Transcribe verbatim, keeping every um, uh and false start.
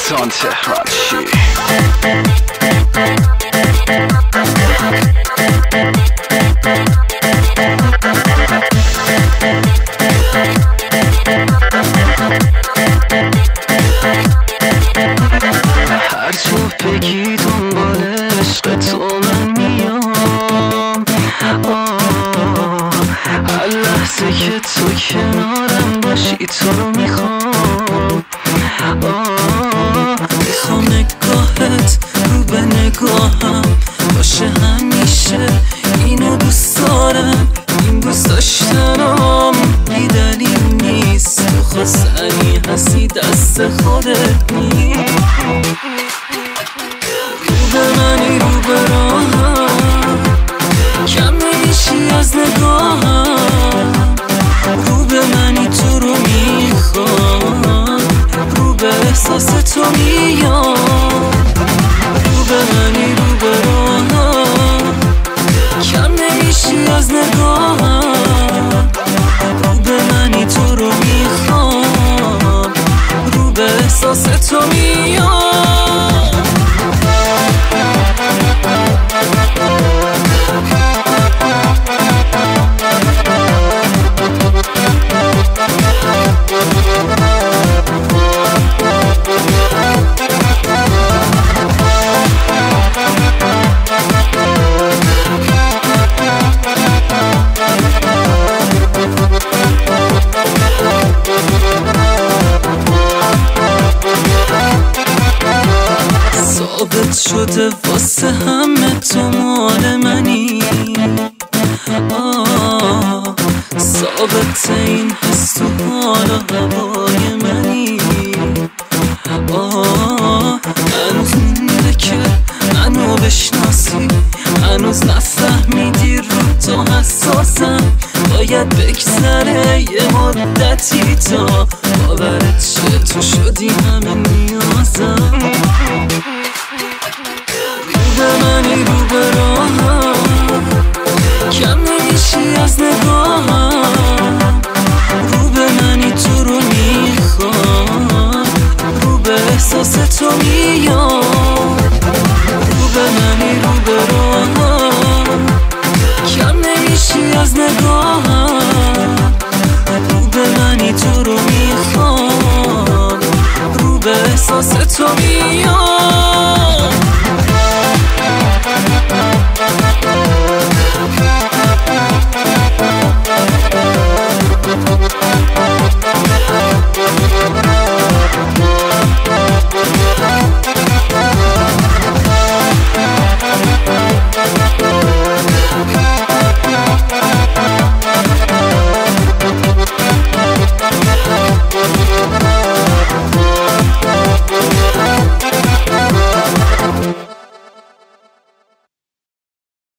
سلطان تهران چی؟ هر تو بگی دنبال عشق تو من میام، هر لحظه که تو کنارم باشی تو رو میخوام. میخوام نگاهت رو به نگاهم باشه همیشه، اینو دوست دارم. این دوست داشتنم بی دلیل نیست، تو خواستنی هستی دست خودت نیست. رو به منی رو به راهم، کم نمیشی از نگاهم. رو به منی تو رو میخوام، رو به احساس تو میام. رو به منی رو به راهم، کم نمیشی از نگاهم. رو به منی تو رو میخوام، رو به احساس تو میام. ثابت شده واسه همه تو مال منی، آه ثابت این حس تو حال و هوای منی. آه هنوز مونده که منو بشناسی، هنوز نفهمیدی رو تو حساسم. باید بگذره یه مدتی تا باورت شه تو شدی همه نیازم. رو به منی رو به راهم، کم نمیشی از نگاهم. رو به منی تو رو میخوام، رو به احساس تو میام. رو به منی رو به راهم، کم نمیشی از نگاهم. رو به منی تو رو میخوام، رو به احساس تو میام.